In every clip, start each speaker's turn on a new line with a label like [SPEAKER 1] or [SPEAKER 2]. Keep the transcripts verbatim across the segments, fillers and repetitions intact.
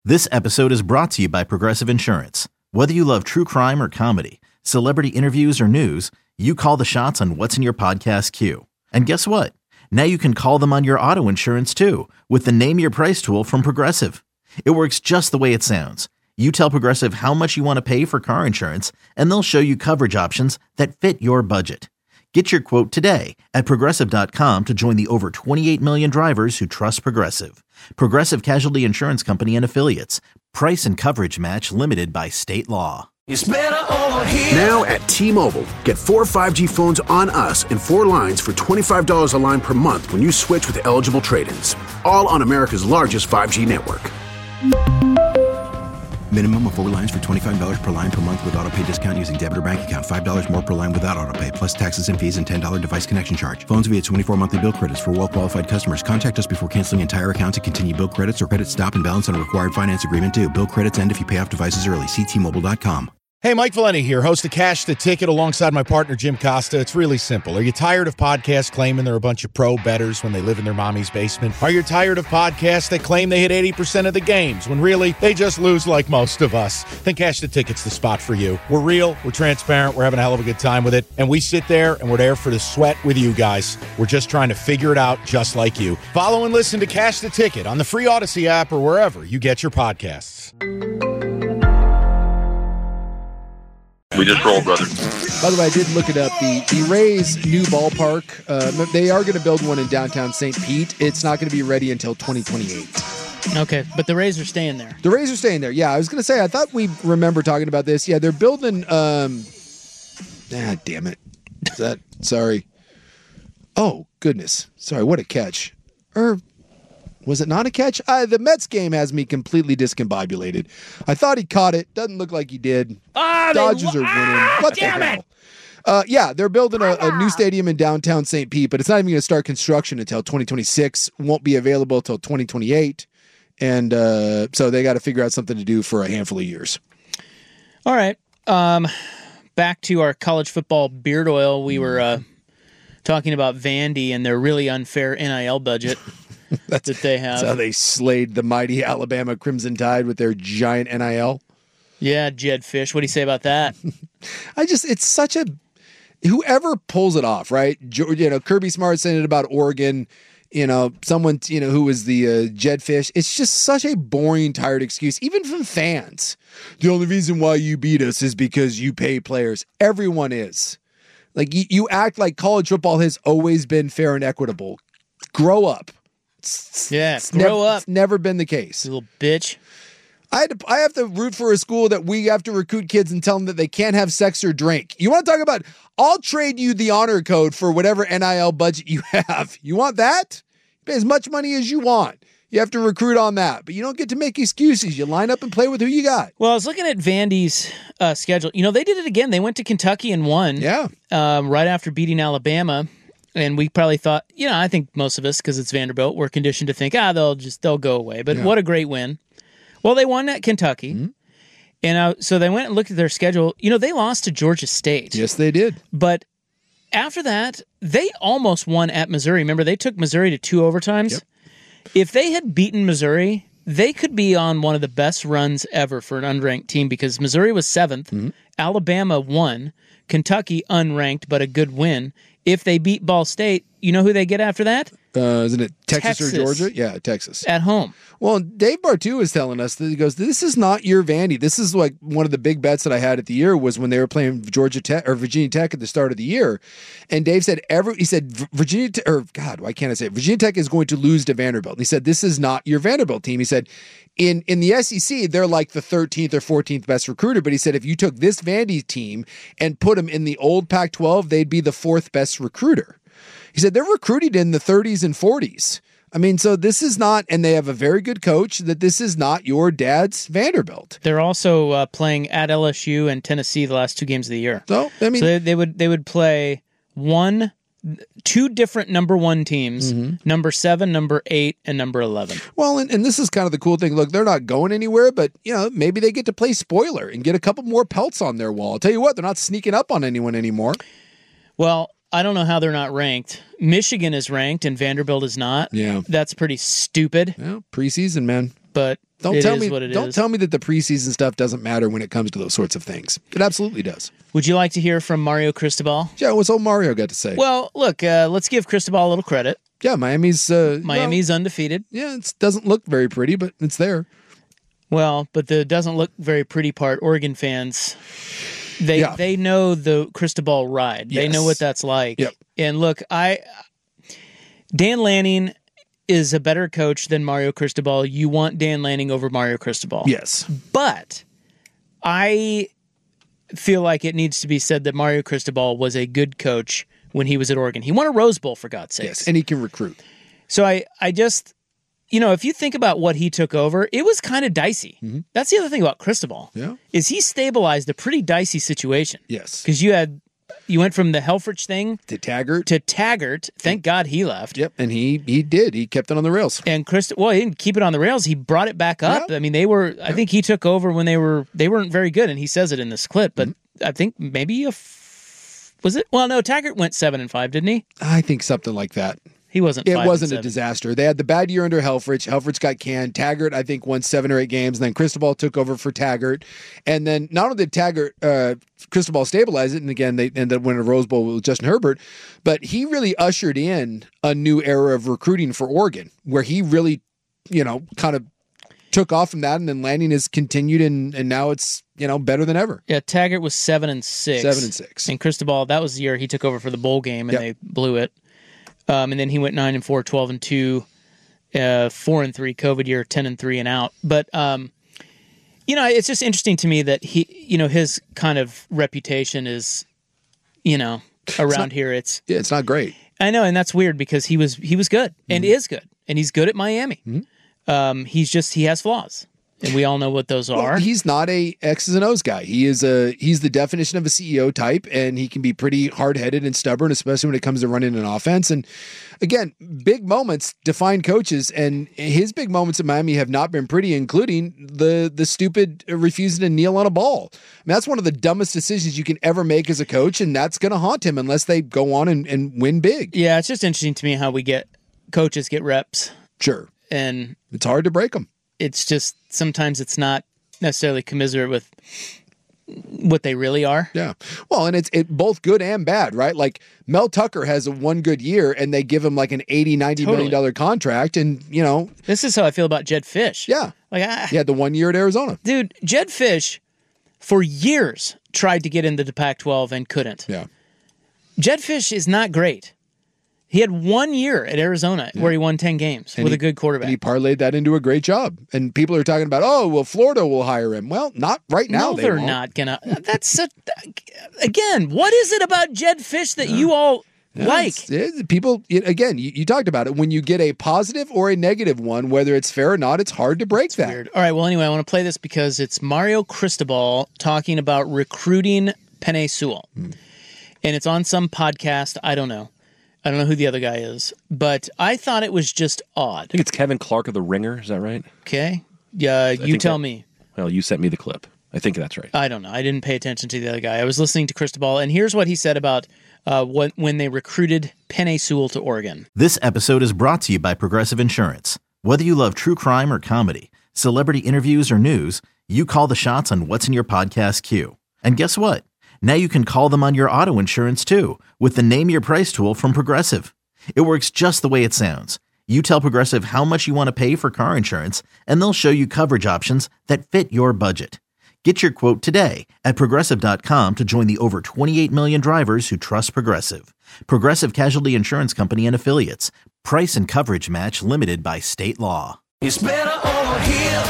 [SPEAKER 1] This episode is brought to you by Progressive Insurance. Whether you love true crime or comedy, celebrity interviews or news, you call the shots on what's in your podcast queue. And guess what? Now you can call them on your auto insurance too with the Name Your Price tool from Progressive. It works just the way it sounds. You tell Progressive how much you want to pay for car insurance, and they'll show you coverage options that fit your budget. Get your quote today at Progressive dot com to join the over twenty-eight million drivers who trust Progressive. Progressive Casualty Insurance Company and Affiliates. Price and coverage match limited by state law.
[SPEAKER 2] It's better over here.
[SPEAKER 3] Now at T-Mobile, get four five G phones on us and four lines for twenty-five dollars a line per month when you switch with eligible trade-ins. All on America's largest five G network.
[SPEAKER 4] Minimum of four lines for twenty-five dollars per line per month with autopay discount using debit or bank account. five dollars more per line without autopay, plus taxes and fees and ten dollars device connection charge. Phones via twenty-four monthly bill credits for well-qualified customers. Contact us before canceling entire account to continue bill credits or credit stop and balance on a required finance agreement due. Bill credits end if you pay off devices early. See T Mobile dot com.
[SPEAKER 5] Hey, Mike Valenti here, host of Cash the Ticket alongside my partner, Jim Costa. It's really simple. Are you tired of podcasts claiming they're a bunch of pro bettors when they live in their mommy's basement? Are you tired of podcasts that claim they hit eighty percent of the games when really they just lose like most of us? Then Cash the Ticket's the spot for you. We're real, we're transparent, we're having a hell of a good time with it, and we sit there and we're there for the sweat with you guys. We're just trying to figure it out just like you. Follow and listen to Cash the Ticket on the free Odyssey app or wherever you get your podcasts.
[SPEAKER 6] We just rolled, brother.
[SPEAKER 7] By the way, I did look it up. The the Rays' new ballpark, uh, they are going to build one in downtown Saint Pete. It's not going to be ready until twenty twenty-eight.
[SPEAKER 8] Okay, but the Rays are staying there.
[SPEAKER 7] The Rays are staying there. Yeah, I was going to say, I thought we remember talking about this. Yeah, they're building... Um, ah, damn it. Is that... Sorry. Oh, goodness. Sorry, what a catch. Or... Was it not a catch? Uh, the Mets game has me completely discombobulated. I thought he caught it. Doesn't look like he did.
[SPEAKER 8] Oh,
[SPEAKER 7] Dodgers
[SPEAKER 8] they,
[SPEAKER 7] are winning.
[SPEAKER 8] ah,
[SPEAKER 7] What
[SPEAKER 8] damn
[SPEAKER 7] the
[SPEAKER 8] it.
[SPEAKER 7] hell? Uh, yeah, they're building a, a new stadium in downtown Saint Pete, but it's not even going to start construction until twenty twenty-six. Won't be available until twenty twenty-eight. And uh, so they got to figure out something to do for a handful of years.
[SPEAKER 8] All right. Um, back to our college football beard oil. We were uh, talking about Vandy and their really unfair N I L budget. That's, that they have.
[SPEAKER 7] That's how they slayed the mighty Alabama Crimson Tide with their giant N I L.
[SPEAKER 8] Yeah, Jed Fish. What do you say about that?
[SPEAKER 7] I just, it's such a, whoever pulls it off, right? You know, Kirby Smart saying it about Oregon, you know, someone, you know, who was the uh, Jed Fish. It's just such a boring, tired excuse, even from fans. The only reason why you beat us is because you pay players. Everyone is. Like, you, you act like college football has always been fair and equitable. Grow up.
[SPEAKER 8] It's, yeah,
[SPEAKER 7] it's
[SPEAKER 8] grow
[SPEAKER 7] never,
[SPEAKER 8] up.
[SPEAKER 7] It's never been the case.
[SPEAKER 8] You little bitch.
[SPEAKER 7] I had to, I have to root for a school that we have to recruit kids and tell them that they can't have sex or drink. You want to talk about, I'll trade you the honor code for whatever N I L budget you have. You want that? Pay as much money as you want. You have to recruit on that, but you don't get to make excuses. You line up and play with who you got.
[SPEAKER 8] Well, I was looking at Vandy's uh, schedule. You know, they did it again. They went to Kentucky and won.
[SPEAKER 7] Yeah.
[SPEAKER 8] Um, right after beating Alabama. And we probably thought, you know, I think most of us, because it's Vanderbilt, we're conditioned to think, ah, they'll just, they'll go away. But yeah. What a great win. Well, they won at Kentucky. Mm-hmm. And uh, so they went and looked at their schedule. You know, they lost to Georgia State.
[SPEAKER 7] Yes, they did.
[SPEAKER 8] But after that, they almost won at Missouri. Remember, they took Missouri to two overtimes. Yep. If they had beaten Missouri, they could be on one of the best runs ever for an unranked team because Missouri was seventh, mm-hmm. Alabama won, Kentucky unranked, but a good win. If they beat Ball State, you know who they get after that?
[SPEAKER 7] Uh, isn't it Texas,
[SPEAKER 8] Texas
[SPEAKER 7] or Georgia? Yeah, Texas.
[SPEAKER 8] At home.
[SPEAKER 7] Well, Dave Bartu is telling us that he goes, this is not your Vandy. This is like one of the big bets that I had at the year was when they were playing Georgia Tech or Virginia Tech at the start of the year. And Dave said, every, he said, Virginia Tech, or God, why can't I say it? Virginia Tech is going to lose to Vanderbilt. And he said, this is not your Vanderbilt team. He said, in, in the S E C, they're like the thirteenth or fourteenth best recruiter. But he said, if you took this Vandy team and put them in the old Pac twelve, they'd be the fourth best recruiter. He said, they're recruited in the thirties and forties. I mean, so this is not, and they have a very good coach, that this is not your dad's Vanderbilt.
[SPEAKER 8] They're also uh, playing at L S U and Tennessee the last two games of the year.
[SPEAKER 7] So, I mean,
[SPEAKER 8] so they, they would they would play one, two different number one teams, mm-hmm. number seven, number eight, and number eleven.
[SPEAKER 7] Well, and, and this is kind of the cool thing. Look, they're not going anywhere, but, you know, maybe they get to play spoiler and get a couple more pelts on their wall. I'll tell you what, they're not sneaking up on anyone anymore.
[SPEAKER 8] Well, I don't know how they're not ranked. Michigan is ranked and Vanderbilt is not.
[SPEAKER 7] Yeah.
[SPEAKER 8] That's pretty stupid.
[SPEAKER 7] Yeah, preseason, man.
[SPEAKER 8] but
[SPEAKER 7] Don't
[SPEAKER 8] it
[SPEAKER 7] tell
[SPEAKER 8] is
[SPEAKER 7] me.
[SPEAKER 8] what it
[SPEAKER 7] don't
[SPEAKER 8] is.
[SPEAKER 7] tell me that the preseason stuff doesn't matter when it comes to those sorts of things. It absolutely does.
[SPEAKER 8] Would you like to hear from Mario Cristobal?
[SPEAKER 7] Yeah, what's old Mario got to say?
[SPEAKER 8] Well, look, uh, let's give Cristobal a little credit.
[SPEAKER 7] yeah, Miami's uh,
[SPEAKER 8] Miami's
[SPEAKER 7] well,
[SPEAKER 8] undefeated.
[SPEAKER 7] yeah, it doesn't look very pretty, but it's there.
[SPEAKER 8] Well, but the doesn't look very pretty part, Oregon fans, they
[SPEAKER 7] Yeah.
[SPEAKER 8] they know the Cristobal ride. They
[SPEAKER 7] Yes.
[SPEAKER 8] know what that's like.
[SPEAKER 7] Yep.
[SPEAKER 8] And look, I Dan Lanning is a better coach than Mario Cristobal. You want Dan Lanning over Mario Cristobal.
[SPEAKER 7] Yes.
[SPEAKER 8] But I feel like it needs to be said that Mario Cristobal was a good coach when he was at Oregon. He won a Rose Bowl, for God's sakes.
[SPEAKER 7] Yes, and he can recruit.
[SPEAKER 8] So I, I just, you know, if you think about what he took over, it was kind of dicey.
[SPEAKER 7] Mm-hmm.
[SPEAKER 8] That's the other thing about Cristobal.
[SPEAKER 7] Yeah.
[SPEAKER 8] Is he stabilized a pretty dicey situation.
[SPEAKER 7] Yes.
[SPEAKER 8] Because you had, you went from the Helfrich thing
[SPEAKER 7] To Taggart.
[SPEAKER 8] to Taggart. Thank God he left.
[SPEAKER 7] Yep, and he he did. He kept it on the rails.
[SPEAKER 8] And Chris, well, he didn't keep it on the rails. He brought it back up.
[SPEAKER 7] Yeah.
[SPEAKER 8] I mean, they were. I think he took over when they were. They weren't very good, and he says it in this clip. But
[SPEAKER 7] Mm-hmm.
[SPEAKER 8] I think maybe a f- was it? Well, no, Taggart went seven and five, didn't he?
[SPEAKER 7] I think something like that.
[SPEAKER 8] He wasn't.
[SPEAKER 7] It
[SPEAKER 8] five
[SPEAKER 7] wasn't
[SPEAKER 8] and
[SPEAKER 7] a
[SPEAKER 8] seven.
[SPEAKER 7] disaster. They had the bad year under Helfrich. Helfrich got canned. Taggart, I think, won seven or eight games. And then Cristobal took over for Taggart. And then not only did Taggart, uh, Cristobal stabilize it, and again, they ended up winning a Rose Bowl with Justin Herbert, but he really ushered in a new era of recruiting for Oregon, where he really, you know, kind of took off from that, and then Lanning has continued, and, and now it's, you know, better than ever.
[SPEAKER 8] Yeah, Taggart was seven and six.
[SPEAKER 7] Seven and six.
[SPEAKER 8] And Cristobal, that was the year he took over for the bowl game, and
[SPEAKER 7] Yep.
[SPEAKER 8] they blew it. Um, and then he went nine and four, twelve and two, uh, four and three COVID year, ten and three and out. But um, you know, it's just interesting to me that he, you know, his kind of reputation is, you know, around
[SPEAKER 7] not-
[SPEAKER 8] here. It's
[SPEAKER 7] Yeah, it's not great.
[SPEAKER 8] I know, and that's weird because he was he was good and
[SPEAKER 7] Mm-hmm.
[SPEAKER 8] is good, and he's good at Miami. Um, he's just he has flaws, and we all know what those
[SPEAKER 7] Well,
[SPEAKER 8] are.
[SPEAKER 7] he's not a X's and O's guy. He is a he's the definition of a C E O type, and he can be pretty hard headed and stubborn, especially when it comes to running an offense. And again, big moments define coaches, and his big moments at Miami have not been pretty, including the the stupid refusing to kneel on a ball. I mean, that's one of the dumbest decisions you can ever make as a coach, and that's going to haunt him unless they go on and, and win big.
[SPEAKER 8] Yeah, it's just interesting to me how we get coaches get reps,
[SPEAKER 7] Sure,
[SPEAKER 8] and
[SPEAKER 7] it's hard to break them.
[SPEAKER 8] it's just sometimes it's not necessarily commiserate with what they really are.
[SPEAKER 7] Yeah. Well, and it's it both good and bad, right? Like Mel Tucker has a one good year and they give him like an eighty, ninety
[SPEAKER 8] Totally.
[SPEAKER 7] million dollar contract. And, you know,
[SPEAKER 8] This is how I feel about Jed Fish.
[SPEAKER 7] yeah,
[SPEAKER 8] Like, I,
[SPEAKER 7] he had the one year at Arizona.
[SPEAKER 8] dude, Jed Fish for years tried to get into the Pac twelve and couldn't.
[SPEAKER 7] Yeah.
[SPEAKER 8] Jed Fish is not great. He had one year at Arizona where he won ten games
[SPEAKER 7] And
[SPEAKER 8] with
[SPEAKER 7] he-
[SPEAKER 8] a good quarterback.
[SPEAKER 7] And he parlayed that into a great job. And people are talking about, oh, well, Florida will hire him. Well, not right now.
[SPEAKER 8] no,
[SPEAKER 7] they
[SPEAKER 8] they're
[SPEAKER 7] won't.
[SPEAKER 8] not gonna. That's a, again. What is it about Jed Fish that you all
[SPEAKER 7] Yeah,
[SPEAKER 8] like?
[SPEAKER 7] it's- it's- people, it- again, you, you talked about it. When you get a positive or a negative one, whether it's fair or not, it's hard to break that.
[SPEAKER 8] Weird. All right. Well, anyway, I want to play this because it's Mario Cristobal talking about recruiting Penei Sewell,
[SPEAKER 7] Hmm.
[SPEAKER 8] and it's on some podcast. I don't know. I don't know who the other guy is, but I thought it was just odd.
[SPEAKER 2] I think it's Kevin Clark of The Ringer. Is that right?
[SPEAKER 8] Okay. Yeah. You
[SPEAKER 2] think
[SPEAKER 8] tell
[SPEAKER 2] that-
[SPEAKER 8] me.
[SPEAKER 2] Well, you sent me the clip. I think that's right.
[SPEAKER 8] I don't know. I didn't pay attention to the other guy. I was listening to Cristobal, and here's what he said about uh, what, when they recruited Penei Sewell to Oregon.
[SPEAKER 1] This episode is brought to you by Progressive Insurance. Whether you love true crime or comedy, celebrity interviews or news, you call the shots on what's in your podcast queue. And guess what? Now you can call them on your auto insurance too with the Name Your Price tool from Progressive. It works just the way it sounds. You tell Progressive how much you want to pay for car insurance, and they'll show you coverage options that fit your budget. Get your quote today at Progressive dot com to join the over twenty-eight million drivers who trust Progressive. Progressive Casualty Insurance Company and Affiliates. Price and coverage match limited by state law.
[SPEAKER 9] It's better over here.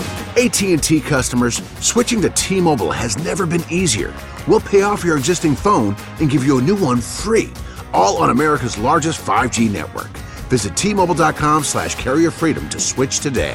[SPEAKER 3] A T and T customers, switching to T-Mobile has never been easier. We'll pay off your existing phone and give you a new one free, all on America's largest five G network. Visit T Mobile dot com slash carrier freedom to switch today.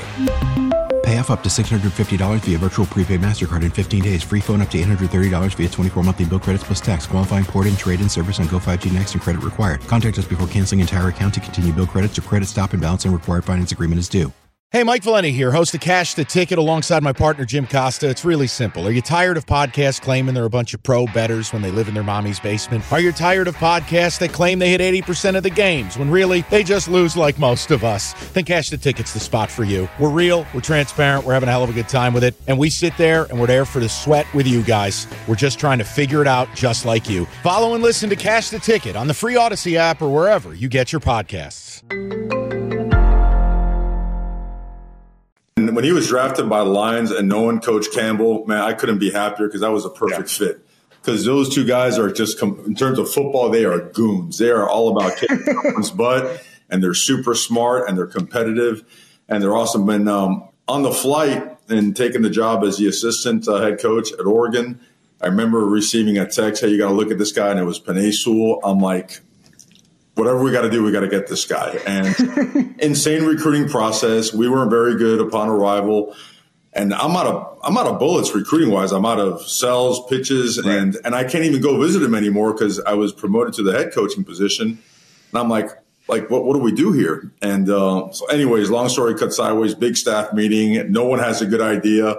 [SPEAKER 4] Pay off up to six hundred fifty dollars via virtual prepaid MasterCard in fifteen days. Free phone up to eight hundred thirty dollars via twenty-four monthly bill credits plus tax. Qualifying port-in, trade-in service on Go five G Next and credit required. Contact us before canceling entire account to continue bill credits or credit stop and balance and required finance agreement is due.
[SPEAKER 5] Hey, Mike Valenti here, host of Cash the Ticket alongside my partner, Jim Costa. It's really simple. Are you tired of podcasts claiming they're a bunch of pro bettors when they live in their mommy's basement? Are you tired of podcasts that claim they hit eighty percent of the games when really they just lose like most of us? Then Cash the Ticket's the spot for you. We're real, we're transparent, we're having a hell of a good time with it, and we sit there and we're there for the sweat with you guys. We're just trying to figure it out just like you. Follow and listen to Cash the Ticket on the free Odyssey app or wherever you get your podcasts.
[SPEAKER 10] And when he was drafted by the Lions and knowing Coach Campbell, man, I couldn't be happier because that was a perfect yeah. fit. Because those two guys are just, in terms of football, they are goons. They are all about kicking someone's butt, and they're super smart, and they're competitive, and they're awesome. And um, on the flight and taking the job as the assistant uh, head coach at Oregon, I remember receiving a text, hey, you got to look at this guy, and it was Penei Sewell. I'm like, whatever we got to do, we got to get this guy. And insane recruiting process. We weren't very good upon arrival. And I'm out of I'm out of bullets recruiting wise. I'm out of sells, pitches, right. and and I can't even go visit him anymore because I was promoted to the head coaching position. And I'm like, like what what do we do here? And uh, so, anyways, long story cut sideways. Big staff meeting. No one has a good idea.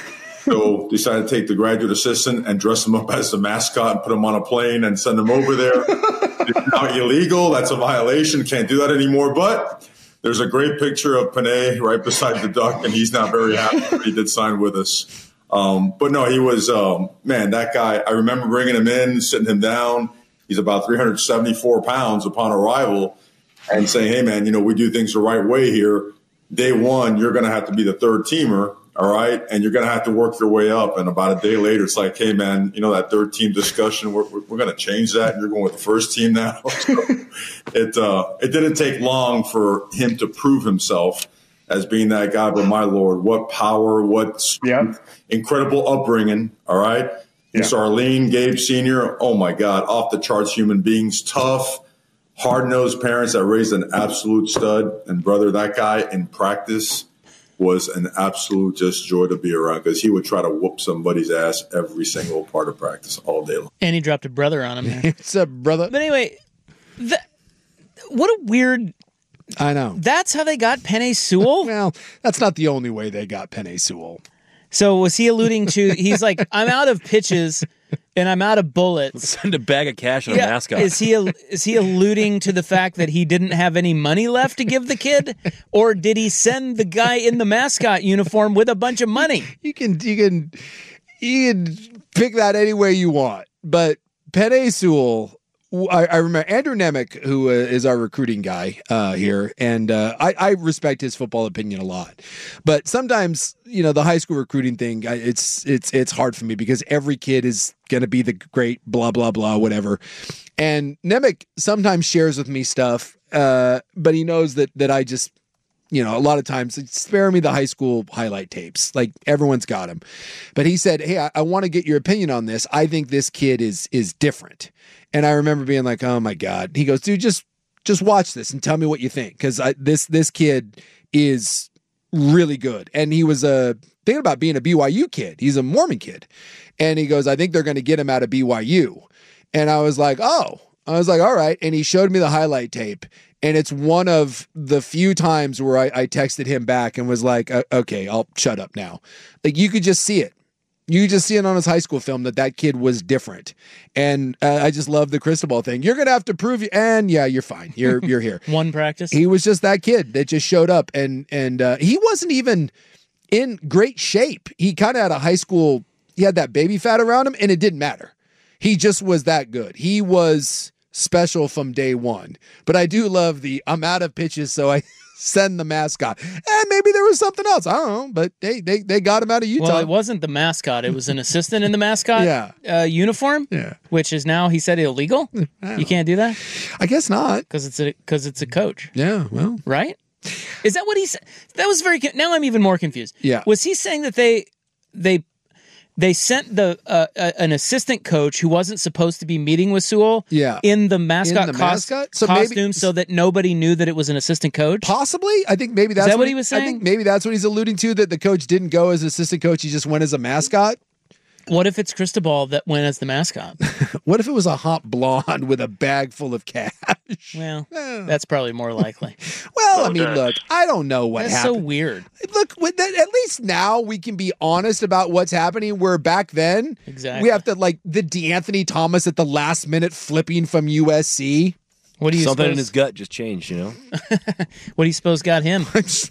[SPEAKER 10] So decided to take the graduate assistant and dress him up as the mascot and put him on a plane and send him over there. It's now illegal. That's a violation. Can't do that anymore. But there's a great picture of Penei right beside the duck, and he's not very happy that he did sign with us. Um, but no, he was, um, man, that guy, I remember bringing him in, sitting him down. He's about three hundred seventy-four pounds upon arrival and saying, hey, man, you know, we do things the right way here. Day one, you're going to have to be the third teamer. All right. And you're going to have to work your way up. And about a day later, it's like, hey, man, you know, that third team discussion, we're, we're, we're going to change that. And you're going with the first team now. So it, uh, it didn't take long for him to prove himself as being that guy. But my Lord, what power, what strength, yeah. incredible upbringing. All right. Yeah. And so Arlene, Gabe Senior, oh, my God, off the charts human beings, tough, hard-nosed parents that raised an absolute stud. And, brother, that guy in practice was an absolute just joy to be around because he would try to whoop somebody's ass every single part of practice all day long.
[SPEAKER 8] And he dropped a brother on him there.
[SPEAKER 7] What's up, brother?
[SPEAKER 8] But anyway, the, what a weird...
[SPEAKER 7] I know.
[SPEAKER 8] That's how they got Penei Sewell?
[SPEAKER 7] Well, that's not the only way they got Penei Sewell.
[SPEAKER 8] So was he alluding to... He's like, I'm out of pitches... And I'm out of bullets.
[SPEAKER 2] Send a bag of cash on
[SPEAKER 8] yeah.
[SPEAKER 2] a mascot.
[SPEAKER 8] Is he is he alluding to the fact that he didn't have any money left to give the kid, or did he send the guy in the mascot uniform with a bunch of money?
[SPEAKER 7] You can you can you can pick that any way you want. But Penei Sewell, I, I remember Andrew Nemec, who uh, is our recruiting guy uh, here, and uh, I, I respect his football opinion a lot. But sometimes, you know, the high school recruiting thing, I, it's it's it's hard for me because every kid is going to be the great blah, blah, blah, whatever. And Nemec sometimes shares with me stuff, uh, but he knows that that I just, you know, a lot of times spare me the high school highlight tapes. Like everyone's got them. But he said, hey, I, I want to get your opinion on this. I think this kid is is different. And I remember being like, oh my God. He goes, dude, just just watch this and tell me what you think. Because this this kid is really good. And he was uh, thinking about being a B Y U kid. He's a Mormon kid. And he goes, I think they're going to get him out of B Y U. And I was like, oh. I was like, all right. And he showed me the highlight tape. And it's one of the few times where I, I texted him back and was like, okay, I'll shut up now. Like you could just see it. You just see it on his high school film that that kid was different. And uh, I just love the Cristobal thing. You're going to have to prove you. And yeah, you're fine. You're you're here.
[SPEAKER 8] One practice.
[SPEAKER 7] He was just that kid that just showed up. And, and uh, he wasn't even in great shape. He kind of had a high school, he had that baby fat around him and it didn't matter. He just was that good. He was special from day one. But I do love the, I'm out of pitches, so I send the mascot. And maybe there was something else. I don't know, but they they, they got him out of Utah.
[SPEAKER 8] Well, it wasn't the mascot. It was an assistant in the mascot
[SPEAKER 7] yeah.
[SPEAKER 8] uh, uniform,
[SPEAKER 7] yeah.
[SPEAKER 8] which is now, he said, illegal. You can't do that?
[SPEAKER 7] I guess not.
[SPEAKER 8] Because it's, a, cause it's a coach.
[SPEAKER 7] Yeah, well.
[SPEAKER 8] Right? Is that what he said? That was very, now I'm even more confused.
[SPEAKER 7] Yeah.
[SPEAKER 8] Was he saying that they they they sent the uh, uh, an assistant coach who wasn't supposed to be meeting with Sewell
[SPEAKER 7] yeah.
[SPEAKER 8] in the mascot,
[SPEAKER 7] in the
[SPEAKER 8] cos-
[SPEAKER 7] mascot? So
[SPEAKER 8] costume
[SPEAKER 7] maybe,
[SPEAKER 8] so that nobody knew that it was an assistant coach?
[SPEAKER 7] Possibly. I think maybe that's
[SPEAKER 8] Is that
[SPEAKER 7] what
[SPEAKER 8] what he was saying?
[SPEAKER 7] I think maybe that's what he's alluding to, that the coach didn't go as assistant coach. He just went as a mascot.
[SPEAKER 8] What if it's Cristobal that went as the mascot?
[SPEAKER 7] What if it was a hot blonde with a bag full of cash?
[SPEAKER 8] Well, that's probably more likely.
[SPEAKER 7] Well, I mean, look, I don't know what
[SPEAKER 8] That's
[SPEAKER 7] happened.
[SPEAKER 8] so weird.
[SPEAKER 7] Look, with that, at least now we can be honest about what's happening, where back then
[SPEAKER 8] Exactly.
[SPEAKER 7] we have to, like, the DeAnthony Thomas at the last minute flipping from U S C.
[SPEAKER 8] What do you
[SPEAKER 2] Something
[SPEAKER 8] suppose,
[SPEAKER 2] in his gut just changed, you know?
[SPEAKER 8] What do you suppose got him?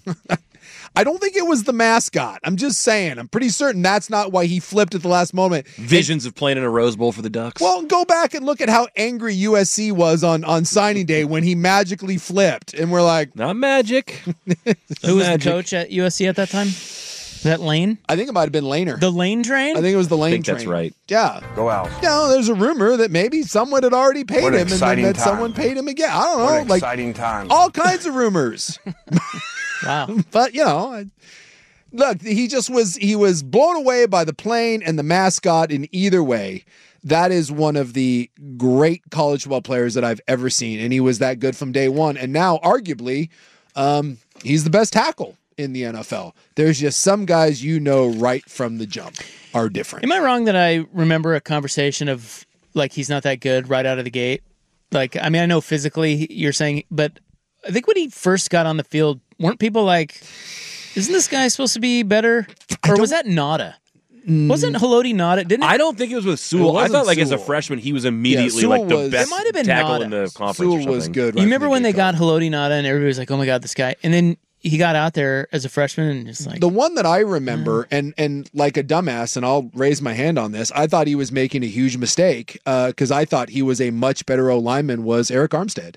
[SPEAKER 7] I don't think it was the mascot. I'm just saying. I'm pretty certain that's not why he flipped at the last moment.
[SPEAKER 2] Visions of playing in a Rose Bowl for the Ducks.
[SPEAKER 7] Well, go back and look at how angry U S C was on, on signing day when he magically flipped. And we're like,
[SPEAKER 2] not magic.
[SPEAKER 8] Who was the coach at U S C at that time? That Lane?
[SPEAKER 7] I think it might have been Laner.
[SPEAKER 8] The Lane train?
[SPEAKER 7] I think it was the Lane
[SPEAKER 2] I think
[SPEAKER 7] train.
[SPEAKER 2] that's right.
[SPEAKER 7] Yeah.
[SPEAKER 11] Go out.
[SPEAKER 7] You know, there's a rumor that maybe someone had already paid
[SPEAKER 11] What an
[SPEAKER 7] him and then
[SPEAKER 11] exciting
[SPEAKER 7] that
[SPEAKER 11] time.
[SPEAKER 7] someone paid him again. I don't know.
[SPEAKER 11] What an
[SPEAKER 7] like
[SPEAKER 11] exciting time.
[SPEAKER 7] all kinds of rumors.
[SPEAKER 8] Wow.
[SPEAKER 7] But, you know, I- look, he just was, he was blown away by the plane and the mascot in either way. That is one of the great college football players that I've ever seen. And he was that good from day one. And now, arguably, um, he's the best tackle in the N F L. There's just some guys you know right from the jump are different.
[SPEAKER 8] Am I wrong that I remember a conversation of, like, he's not that good right out of the gate? Like, I mean, I know physically you're saying, but I think when he first got on the field, weren't people like, isn't this guy supposed to be better? Or was that Nada? Mm. Wasn't Haloti Nada? Didn't it?
[SPEAKER 2] I don't think it was with Sewell. I
[SPEAKER 7] wasn't
[SPEAKER 2] thought, like, as a
[SPEAKER 7] Sewell.
[SPEAKER 2] freshman, he was immediately,
[SPEAKER 7] Yeah,
[SPEAKER 2] like,
[SPEAKER 7] Sewell
[SPEAKER 2] the
[SPEAKER 7] was-
[SPEAKER 2] best
[SPEAKER 8] It might have been
[SPEAKER 2] tackle
[SPEAKER 8] Nada.
[SPEAKER 2] in the conference
[SPEAKER 7] Sewell
[SPEAKER 2] or something.
[SPEAKER 7] was good.
[SPEAKER 8] You
[SPEAKER 7] right
[SPEAKER 8] remember
[SPEAKER 7] from the
[SPEAKER 8] when they
[SPEAKER 7] get-go.
[SPEAKER 8] got Haloti Nada and everybody was like, oh my God, this guy. And then he got out there as a freshman and just like,
[SPEAKER 7] The one that I remember, and and like a dumbass, and I'll raise my hand on this, I thought he was making a huge mistake because I thought he was a much better O lineman, was Eric Armstead.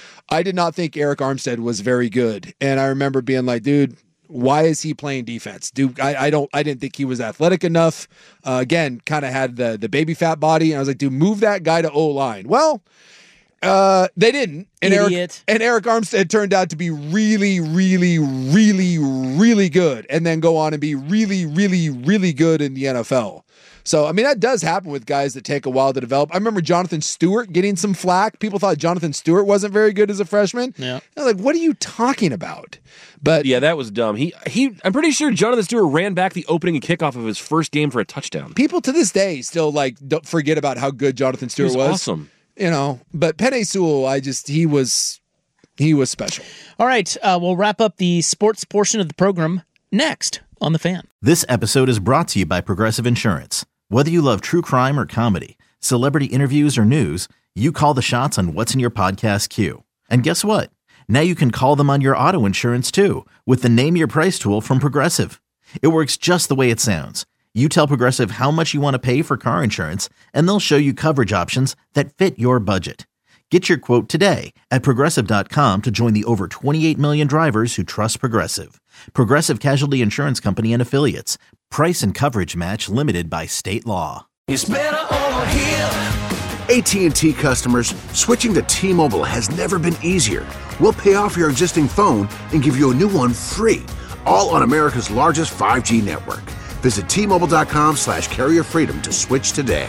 [SPEAKER 7] I did not think Eric Armstead was very good. And I remember being like, dude, why is he playing defense? Dude, I, I don't, I didn't think he was athletic enough. Uh, again, kind of had the, the baby fat body. And I was like, dude, move that guy to O line. Well, uh, they didn't. And Eric,
[SPEAKER 8] Idiot.
[SPEAKER 7] and Eric Armstead turned out to be really, really, really, really good. And then go on and be really, really, really good in the N F L. So, I mean, that does happen with guys that take a while to develop. I remember Jonathan Stewart getting some flack. People thought Jonathan Stewart wasn't very good as a freshman.
[SPEAKER 8] Yeah.
[SPEAKER 7] They're like, what are you talking about? But
[SPEAKER 2] Yeah, that was dumb. He he. I'm pretty sure Jonathan Stewart ran back the opening and kickoff of his first game for a touchdown.
[SPEAKER 7] people to this day still like don't forget about how good Jonathan
[SPEAKER 2] He
[SPEAKER 7] Stewart
[SPEAKER 2] was
[SPEAKER 7] was.
[SPEAKER 2] awesome.
[SPEAKER 7] You know, but Penei Sewell, I just, he was, he was special.
[SPEAKER 8] all right, uh, we'll wrap up the sports portion of the program next on The Fan.
[SPEAKER 1] This episode is brought to you by Progressive Insurance. Whether you love true crime or comedy, celebrity interviews or news, you call the shots on what's in your podcast queue. And guess what? Now you can call them on your auto insurance too with the Name Your Price tool from Progressive. It works just the way it sounds. You tell Progressive how much you want to pay for car insurance, and they'll show you coverage options that fit your budget. Get your quote today at Progressive dot com to join the over twenty-eight million drivers who trust Progressive. Progressive Casualty Insurance Company and Affiliates. Price and coverage match limited by state law.
[SPEAKER 9] It's better over here.
[SPEAKER 3] A T and T customers, switching to T-Mobile has never been easier. We'll pay off your existing phone and give you a new one free, all on America's largest five G network. Visit T-Mobile.com slash carrier freedom to switch today.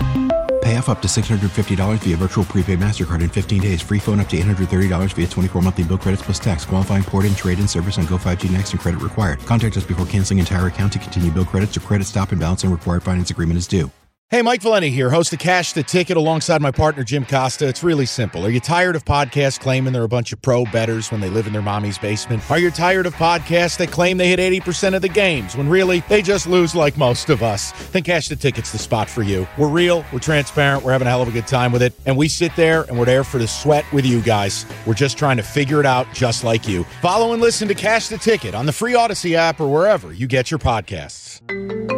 [SPEAKER 4] Pay off up to six hundred fifty dollars via virtual prepaid MasterCard in fifteen days. Free phone up to eight hundred thirty dollars via twenty-four monthly bill credits plus tax. Qualifying port-in, trade-in service on Go five G Next and credit required. Contact us before canceling entire account to continue bill credits or credit stop and balance on required finance agreement is due.
[SPEAKER 5] Hey, Mike Valeni here, host of Cash the Ticket alongside my partner, Jim Costa. It's really simple. Are you tired of podcasts claiming they're a bunch of pro bettors when they live in their mommy's basement? Are you tired of podcasts that claim they hit eighty percent of the games when really they just lose like most of us? Then Cash the Ticket's the spot for you. We're real, we're transparent, we're having a hell of a good time with it, and we sit there and we're there for the sweat with you guys. We're just trying to figure it out just like you. Follow and listen to Cash the Ticket on the free Odyssey app or wherever you get your podcasts.